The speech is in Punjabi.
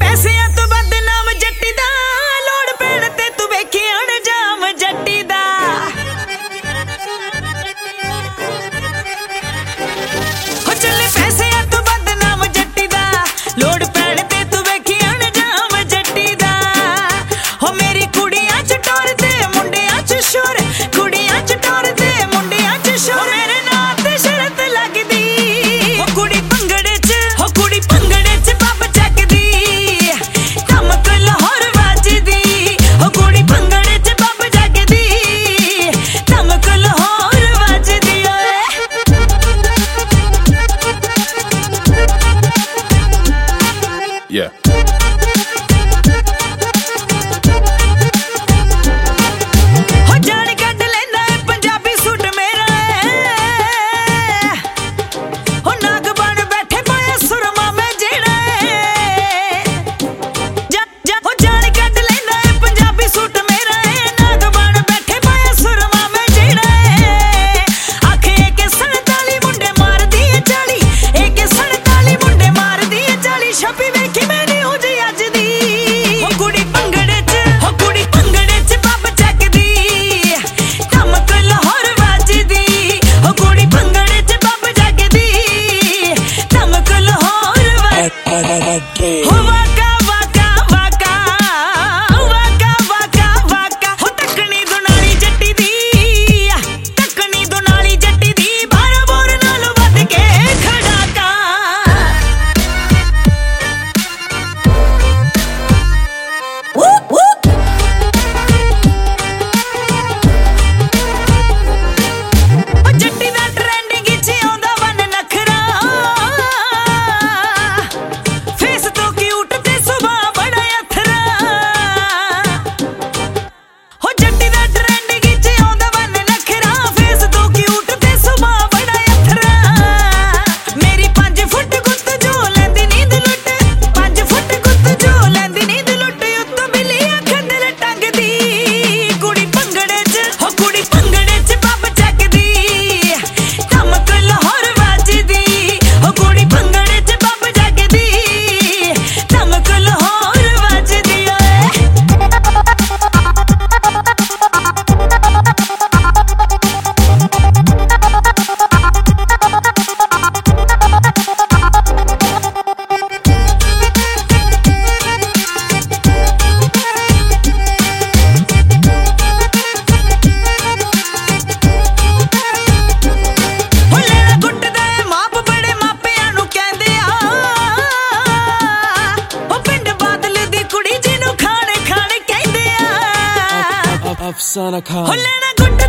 ਪੈਸਿਆਂ ਤੋਂ ਬਦਨਾਮ ਜੱਟੀ ਦਾ ਲੋੜ ਪੈਣ ਤੇ ਤੂੰ ਵੇਖੀ ਅਣਜਾਮ ਜੱਟੀ ਦਾ ਹੋ ਚੱਲੇ ਪੈਸਿਆਂ ਤੋਂ ਬਦਨਾਮ ਜੱਟੀ ਦਾ ਲੋੜ ਪੈਣ ਤੇ ਤੂੰ ਵੇਖੀ ਅਣਜਾਮ ਜੱਟੀ ਦਾ ਹੋ ਮੇਰੀ ਕੁੜੀਆਂ ਚ ਟੋਰ ਤੇ ਮੁੰਡਿਆਂ ਚ ਸ਼ੋਰ ਕੁੜੀਆਂ ਚ ਟੋਰ ਤੇ ਮੁੰਡਿਆਂ ਚ ਸ਼ੋਰ ਮੇਰੇ ਨਾਂ ਤੇ ਸ਼ਰਤ ਲੱਗਦੀ ਹੋ ਕੁੜੀ ਭੰਗੜੇ ਚ ਹੋ ਕੁੜੀ ਭੰਗੜੇ ਚ ਬੱਬ ਚੱਕਦੀ ਧਮਕ ਲਾਹੌਰ ਵੱਜਦੀ ਹੋ ਕੁੜੀ ਭੰਗੜੇ ਚ ਬੱਬ ਚੱਕਦੀ ਧਮਕ ਲਾਹੌਰ ਵੱਜਦੀ ਓਏ Yeah. ਹੋ ਜਾਣ ਕੱਢ ਲੈਂਦਾ ਏ ਪੰਜਾਬੀ ਸੂਟ ਮੇਰਾ ਏ ਹੋ ਨਾਗ ਬਣ ਬੈਠੇ ਪਾਇਆ ਸੁਰਮਾ ਮੈਂ ਜਿਹੜਾ ਏ ਹੋ ਜਾਣ ਕੱਢ ਲੈਂਦਾ ਏ ਪੰਜਾਬੀ ਸੂਟ ਮੇਰਾ ਏ ਨਾਗ ਬਣ ਬੈਠੇ ਪਾਇਆ ਸੁਰਮਾ ਮੈਂ ਜਿਹੜਾ ਏ ਆਖੇ ਕੇ 47 ਮੁੰਡੇ ਮਾਰਦੀ ਏ 40 ਇਹ ਕੇ 47 ਮੁੰਡੇ ਮਾਰਦੀ ਏ 40 ਛੱਪੀ ਵੇਖੀ ਮੈਂ ਨਿਊਜ਼ ਅੱਜ ਦੀ ਹੋ ਕੁੜੀ ਭੰਗੜੇ ਚ ਹੋ ਕੁੜੀ ਭੰਗੜੇ ਚ ਬੱਬ ਚੱਕਦੀ ਧਮਕ ਲਾਹੌਰ ਵੱਜਦੀ ਹੋ ਕੁੜੀ ਭੰਗੜੇ ਚ ਬੱਬ ਚੱਕਦੀ ਧਮਕ ਲਾਹੌਰ ਵੱਜਦੀ ਹੋ ਵਾਕਾ ਵਾਕਾ ਵਾਕਾ ਵਾਕਾ ਵਾਕਾ ਵਾਕਾ ਹੋ ਤੱਕਣੀ ਦੁਨਾਲੀ ਜੱਟੀ ਦੀ ਤੱਕਣੀ ਦੁਨਾਲੀ ਜੱਟੀ ਦੀ ਬਾਰਾਂ ਬੋਰ ਨਾਲੋਂ ਵੱਧ ਕੇ ਖੜਾਕਾ ਉਹ ਜੱਟੀ ਦਾ ਟ੍ਰੈਂਡਿੰਗ ਚ ਆਉਂਦਾ ਵਨ ਨਖਰਾ ਫੇਸ ਤੋਂ ਕਿਊਟ ਤੇ ਸੁਭਾਅ ਬੜਾ ਅਥਰਾ ਹੋ ਜੱਟੀ ਦਾ ਟ੍ਰੈਂਡਿੰਗ ਚ ਆਉਂਦਾ ਵਨ ਨਖਰਾ ਫੇਸ ਤੋਂ ਕਿਊਟ ਤੇ ਸੁਭਾਅ ਬੜਾ ਅਥਰਾ ਮੇਰੀ 5 ਫੁੱਟ ਗੁੱਤ ਜੋ ਲੈਂਦੀ ਨੀਂਦ ਲੁੱਟ 5 ਫੁੱਟ ਗੁੱਤ ਜੋ ਲੈਂਦੀ ਨੀਂਦ ਲੁੱਟ ਉੱਤੋਂ ਬਿੱਲੀ ਅੱਖ ਦਿਲ ਟੰਗਦੀ ਕੁੜੀ ਭੰਗੜੇ ਚ ਹੋ ਕੁੜੀ ਭੰਗੜੇ ਚ ਬੱਬ ਚੱਕਦੀ ਧਮਕ ਲਾਹੌਰ ਵੱਜਦੀ ਹੋ ਕੁੜੀ ਭੰਗੜੇ ਚ ਬੱਬ ਚੱਕਦੀ ਧਮਕ ਲਾਹੌਰ ਵੱਜਦੀ ਓਏ ਹੋ ਲੈਣਾ ਗੁੱਟਦਾ ਏ ਮਾਪ ਬੜੇ ਮਾਪਿਆਂ ਨੂੰ ਕਹਿੰਦੇ ਆ ਹੋ ਪਿੰਡ ਬਾਦਲ ਦੀ ਕੁੜੀ ਜਿਹਨੂੰ ਖਾਣੇ ਖਾਣੇ ਕਹਿੰਦੇ ਆ Afsana Khan. ਹੋ ਲੈਣਾ ਗੁੱਟ